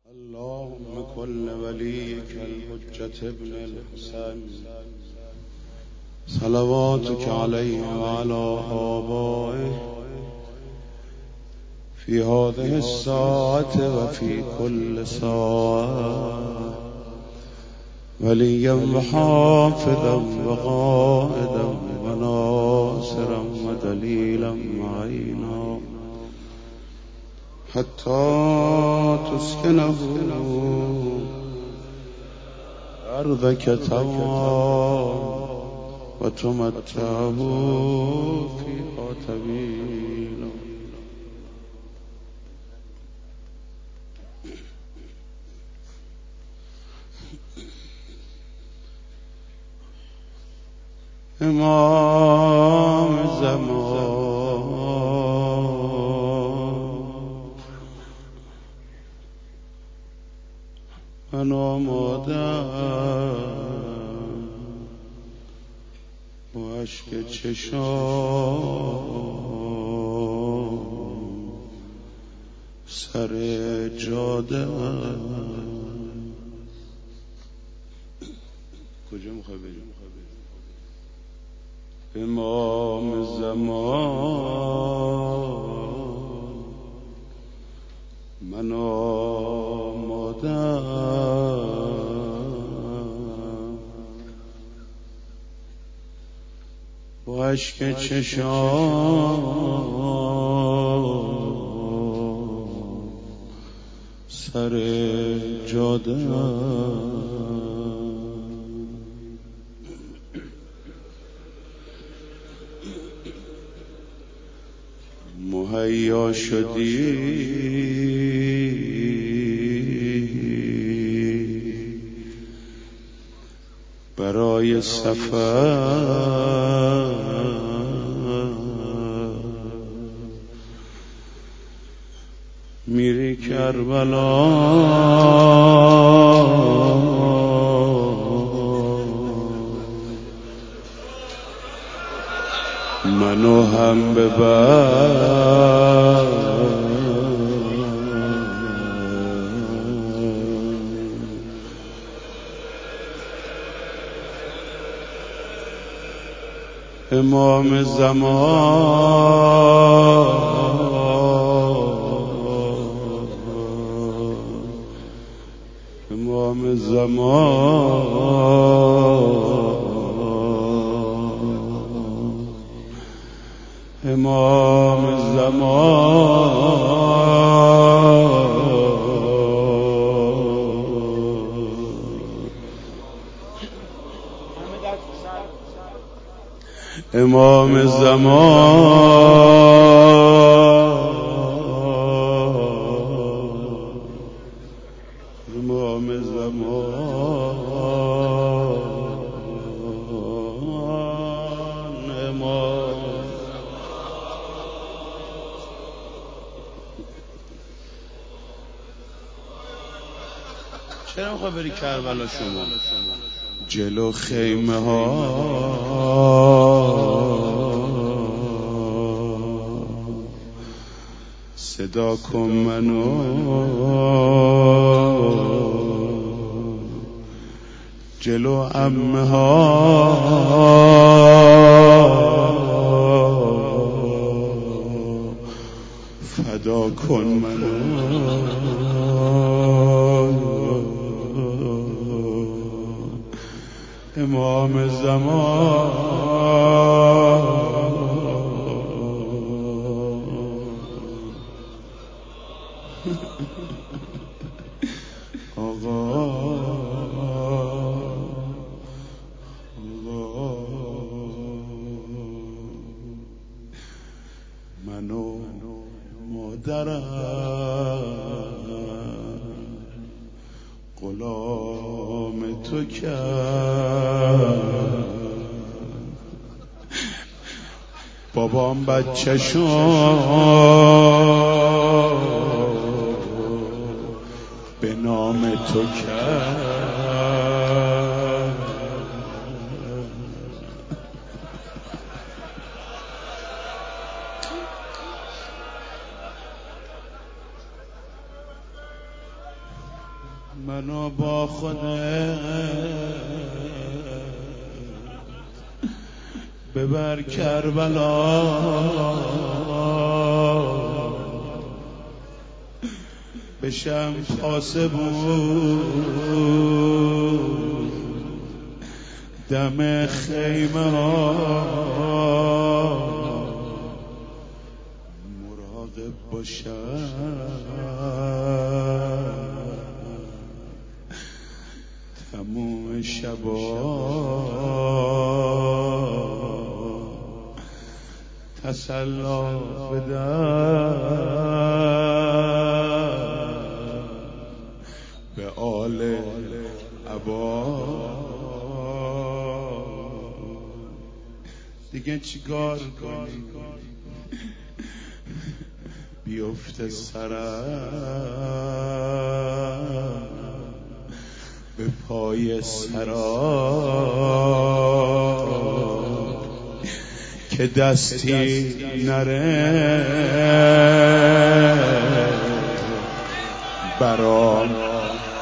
اللهم كل وليك الحجة ابن الحسن صلواتك عليه وعلى آبائه في هذه الساعة وفي كل ساعة وليا وحافظا وقائدا وناصرا ودليلا معينا حتى تسكنه أرضك طوعا وتمتعه فيها طويلا. امام زمان من آمادم و اشک چشام سر جاده کجا میخوای بریم؟ امام زمان من آمادم و اشک چشام سر جاده مهیا شدی برای سفر میری کربلا منو هم ببر امام زمان امام زمان امام زمان امام زمان امام زمان امام چرا میخوای بری کربلا شما؟ جلو خیمه ها صدا کن منو جلو عمه ها فدا کن منو امام زمان آقا منو مادرم غلام تو کرد بابام بچه‌شو به نام تو کرد منو با خودت ببر کربلا، بشم پاسبون دم خیمه ها، مراقب باشم تموم شبا، تسلا بدم به آل عبا. دیگه چیکار کنی بیفته سرم به پای سرا که دستی نره برام